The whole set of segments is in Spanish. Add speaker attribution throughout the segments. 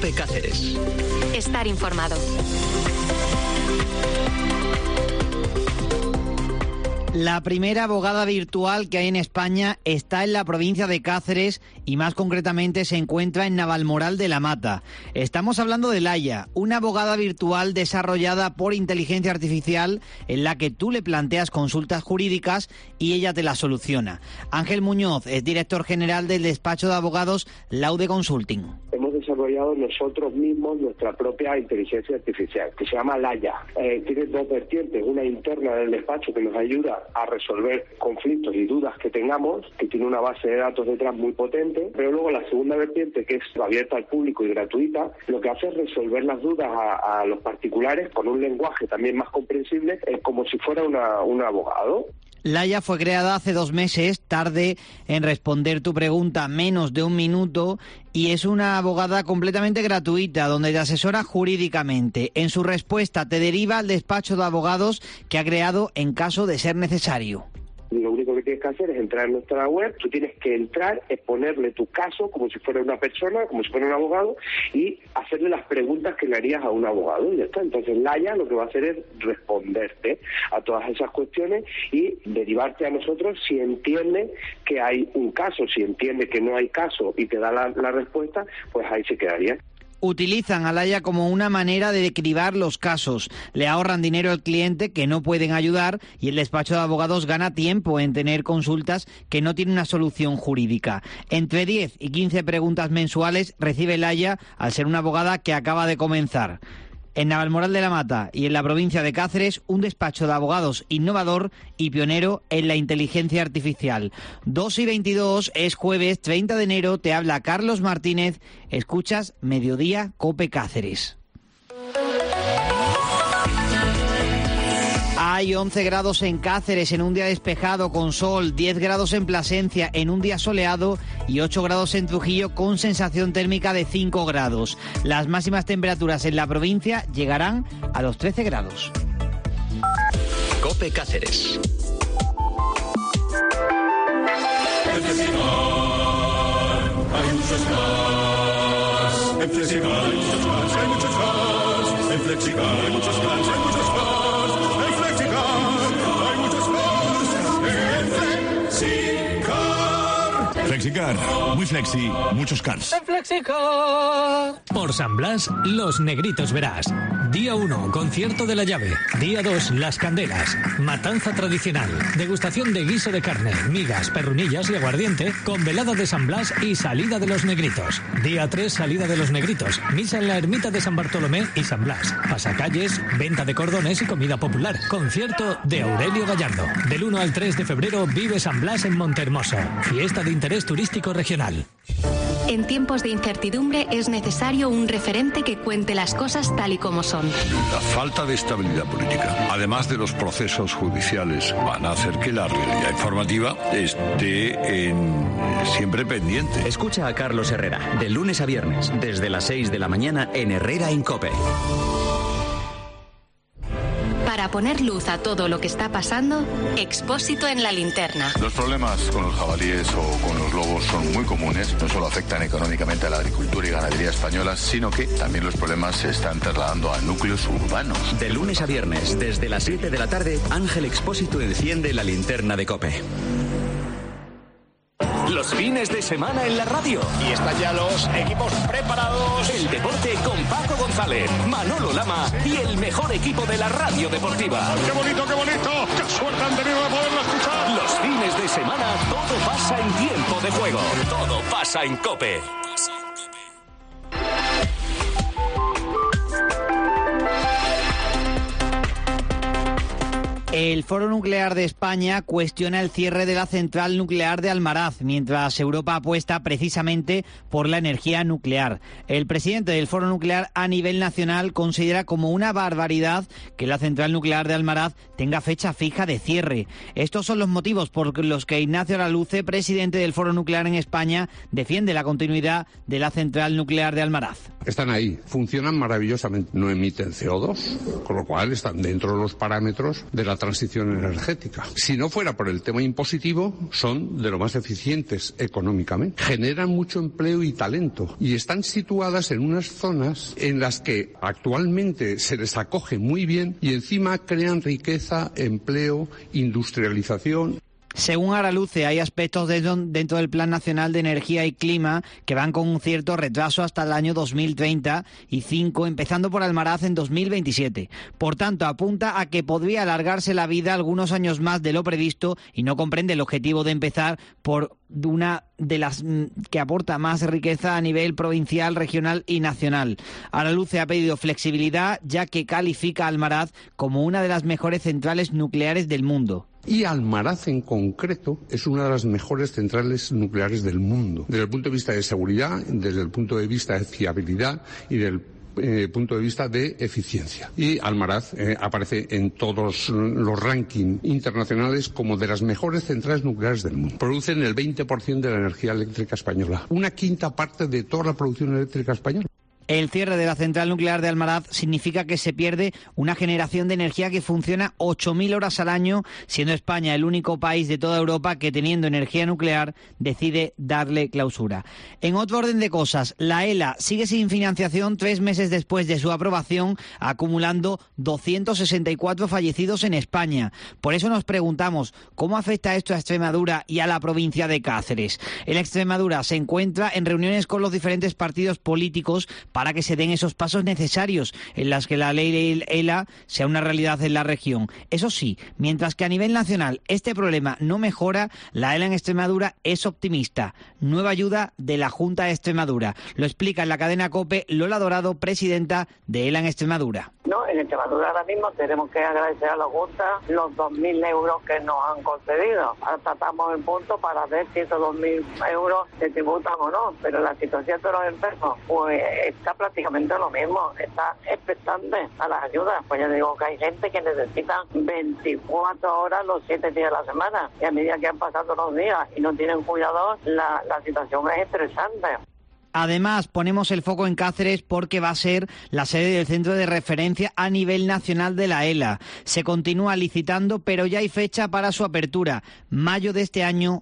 Speaker 1: COPE Cáceres.
Speaker 2: Estar informado.
Speaker 3: La primera abogada virtual que hay en España está en la provincia de Cáceres y más concretamente se encuentra en Navalmoral de la Mata. Estamos hablando de Laia, una abogada virtual desarrollada por inteligencia artificial en la que tú le planteas consultas jurídicas y ella te las soluciona. Ángel Muñoz es director general del despacho de abogados Laude Consulting.
Speaker 4: Hemos desarrollado nosotros mismos nuestra propia inteligencia artificial, que se llama Laia. Tiene dos vertientes, una interna del despacho que nos ayuda a resolver conflictos y dudas que tengamos, que tiene una base de datos detrás muy potente, pero luego la segunda vertiente, que es abierta al público y gratuita, lo que hace es resolver las dudas a los particulares con un lenguaje también más comprensible, como si fuera un abogado.
Speaker 3: Laia fue creada hace 2 meses, tarde en responder tu pregunta, menos de 1 minuto, y es una abogada completamente gratuita, donde te asesora jurídicamente. En su respuesta te deriva al despacho de abogados que ha creado en caso de ser necesario.
Speaker 4: Lo único que tienes que hacer es entrar en nuestra web, tú tienes que entrar, exponerle tu caso como si fuera una persona, como si fuera un abogado, y hacerle las preguntas que le harías a un abogado, y ya está. Entonces Laia lo que va a hacer es responderte a todas esas cuestiones y derivarte a nosotros si entiende que hay un caso, si entiende que no hay caso y te da la respuesta, pues ahí se quedaría.
Speaker 3: Utilizan a Laia como una manera de cribar los casos. Le ahorran dinero al cliente que no pueden ayudar y el despacho de abogados gana tiempo en tener consultas que no tienen una solución jurídica. Entre 10 y 15 preguntas mensuales recibe Laia al ser una abogada que acaba de comenzar. En Navalmoral de la Mata y en la provincia de Cáceres, un despacho de abogados innovador y pionero en la inteligencia artificial. 2:22, es jueves 30 de enero, te habla Carlos Martínez, escuchas Mediodía COPE Cáceres. Hay 11 grados en Cáceres en un día despejado con sol, 10 grados en Plasencia en un día soleado y 8 grados en Trujillo con sensación térmica de 5 grados. Las máximas temperaturas en la provincia llegarán a los 13 grados.
Speaker 1: COPE Cáceres.
Speaker 5: En Flexicar hay muchos más. En Flexicar hay muchos más. Hay muchos más. En Flexicar hay muchos más. Hay muchos más.
Speaker 6: Flexicar, muy flexi, muchos cars.
Speaker 7: Flexicar. Por San Blas, Los Negritos verás. Día 1, concierto de la llave. Día 2, las candelas. Matanza tradicional. Degustación de guiso de carne, migas, perrunillas y aguardiente con velada de San Blas y salida de los Negritos. Día 3, salida de los Negritos. Misa en la ermita de San Bartolomé y San Blas. Pasacalles, venta de cordones y comida popular. Concierto de Aurelio Gallardo. Del 1 al 3 de febrero vive San Blas en Montehermoso. Fiesta de interés turístico regional.
Speaker 2: En tiempos de incertidumbre es necesario un referente que cuente las cosas tal y como son.
Speaker 8: La falta de estabilidad política, además de los procesos judiciales, van a hacer que la realidad informativa esté siempre pendiente.
Speaker 1: Escucha a Carlos Herrera, de lunes a viernes, desde las 6 de la mañana en Herrera en COPE.
Speaker 2: Para poner luz a todo lo que está pasando, Expósito en la linterna.
Speaker 9: Los problemas con los jabalíes o con los lobos son muy comunes. No solo afectan económicamente a la agricultura y ganadería españolas, sino que también los problemas se están trasladando a núcleos urbanos.
Speaker 1: De lunes a viernes, desde las 7 de la tarde, Ángel Expósito enciende la linterna de COPE. Los fines de semana en la radio.
Speaker 10: Y están ya los equipos preparados.
Speaker 1: El deporte con Paco González, Manolo Lama y el mejor equipo de la radio deportiva.
Speaker 10: ¡Qué bonito, qué bonito! ¡Qué suerte han tenido de poderlo escuchar!
Speaker 1: Los fines de semana, todo pasa en tiempo de juego. Todo pasa en COPE.
Speaker 3: El Foro Nuclear de España cuestiona el cierre de la central nuclear de Almaraz, mientras Europa apuesta precisamente por la energía nuclear. El presidente del Foro Nuclear a nivel nacional considera como una barbaridad que la central nuclear de Almaraz tenga fecha fija de cierre. Estos son los motivos por los que Ignacio Laluce, presidente del Foro Nuclear en España, defiende la continuidad de la central nuclear de Almaraz.
Speaker 11: Están ahí, funcionan maravillosamente, no emiten CO2, con lo cual están dentro de los parámetros de la transición energética. Si no fuera por el tema impositivo, son de lo más eficientes económicamente. Generan mucho empleo y talento y están situadas en unas zonas en las que actualmente se les acoge muy bien y encima crean riqueza, empleo, industrialización.
Speaker 3: Según Araluce, hay aspectos dentro del Plan Nacional de Energía y Clima que van con un cierto retraso hasta el año 2030 y 5, empezando por Almaraz en 2027. Por tanto, apunta a que podría alargarse la vida algunos años más de lo previsto y no comprende el objetivo de empezar por una de las que aporta más riqueza a nivel provincial, regional y nacional. Araluce ha pedido flexibilidad, ya que califica a Almaraz como una de las mejores centrales nucleares del mundo.
Speaker 11: Y Almaraz en concreto es una de las mejores centrales nucleares del mundo, desde el punto de vista de seguridad, desde el punto de vista de fiabilidad y del punto de vista de eficiencia. Y Almaraz aparece en todos los rankings internacionales como de las mejores centrales nucleares del mundo. Producen el 20% de la energía eléctrica española, una quinta parte de toda la producción eléctrica española.
Speaker 3: El cierre de la central nuclear de Almaraz significa que se pierde una generación de energía que funciona 8.000 horas al año, siendo España el único país de toda Europa que, teniendo energía nuclear, decide darle clausura. En otro orden de cosas, la ELA sigue sin financiación 3 meses después de su aprobación, acumulando 264 fallecidos en España. Por eso nos preguntamos, ¿cómo afecta esto a Extremadura y a la provincia de Cáceres? El Extremadura se encuentra en reuniones con los diferentes partidos políticos para que se den esos pasos necesarios en las que la ley ELA sea una realidad en la región. Eso sí, mientras que a nivel nacional este problema no mejora, la ELA en Extremadura es optimista. Nueva ayuda de la Junta de Extremadura. Lo explica en la cadena COPE Lola Dorado, presidenta de ELA en Extremadura.
Speaker 12: No, en Extremadura ahora mismo tenemos que agradecer a la Junta los 2.000 euros que nos han concedido. Ahora tratamos el punto para ver si esos 2.000 euros se tributan o no, pero la situación de los enfermos pues está prácticamente lo mismo, está expectante a las ayudas. Pues ya digo que hay gente que necesita 24 horas los 7 días de la semana y a medida que han pasado los días y no tienen cuidador, la situación es estresante.
Speaker 3: Además, ponemos el foco en Cáceres porque va a ser la sede del centro de referencia a nivel nacional de la ELA. Se continúa licitando, pero ya hay fecha para su apertura, mayo de este año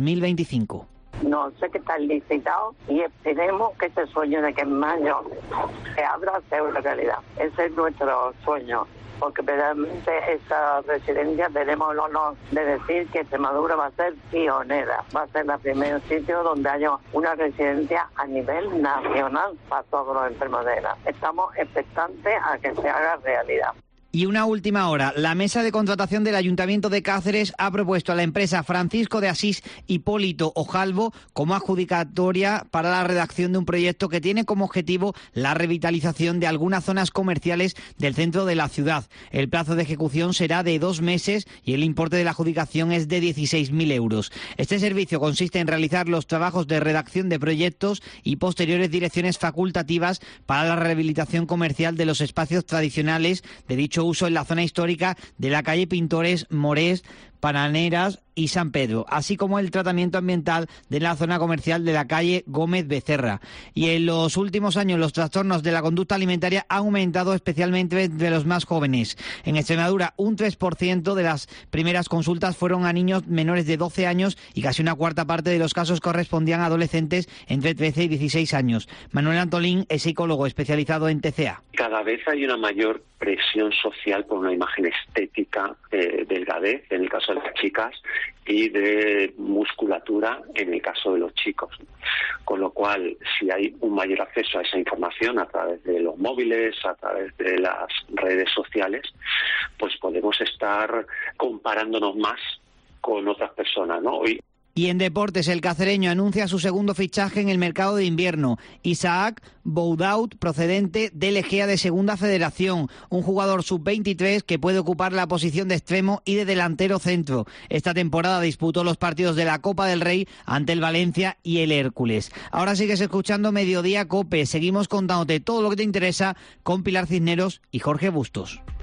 Speaker 3: 2025.
Speaker 12: No sé qué está licitado y esperemos que ese sueño de que en mayo se abra sea una realidad. Ese es nuestro sueño, porque realmente esa residencia tenemos el honor de decir que Extremadura va a ser pionera, va a ser el primer sitio donde haya una residencia a nivel nacional para todos los enfermos de ELA. Estamos expectantes a que se haga realidad.
Speaker 3: Y una última hora, la mesa de contratación del Ayuntamiento de Cáceres ha propuesto a la empresa Francisco de Asís Hipólito Ojalvo como adjudicatoria para la redacción de un proyecto que tiene como objetivo la revitalización de algunas zonas comerciales del centro de la ciudad. El plazo de ejecución será de 2 meses y el importe de la adjudicación es de 16.000 euros. Este servicio consiste en realizar los trabajos de redacción de proyectos y posteriores direcciones facultativas para la rehabilitación comercial de los espacios tradicionales de dicho uso en la zona histórica de la calle Pintores, Morés, Pananeras y San Pedro, así como el tratamiento ambiental de la zona comercial de la calle Gómez Becerra. Y en los últimos años los trastornos de la conducta alimentaria han aumentado especialmente entre los más jóvenes. En Extremadura, un 3% de las primeras consultas fueron a niños menores de 12 años y casi una cuarta parte de los casos correspondían a adolescentes entre 13 y 16 años. Manuel Antolín es psicólogo especializado en TCA.
Speaker 13: Cada vez hay una mayor presión social por una imagen estética, delgadez en el caso de las chicas y de musculatura en el caso de los chicos. Con lo cual, si hay un mayor acceso a esa información a través de los móviles, a través de las redes sociales, pues podemos estar comparándonos más con otras personas, ¿no?
Speaker 3: Y en deportes, el cacereño anuncia su segundo fichaje en el mercado de invierno. Isaac Boudaut, procedente del Egea de Segunda Federación, un jugador sub-23 que puede ocupar la posición de extremo y de delantero centro. Esta temporada disputó los partidos de la Copa del Rey ante el Valencia y el Hércules. Ahora sigues escuchando Mediodía COPE. Seguimos contándote todo lo que te interesa con Pilar Cisneros y Jorge Bustos.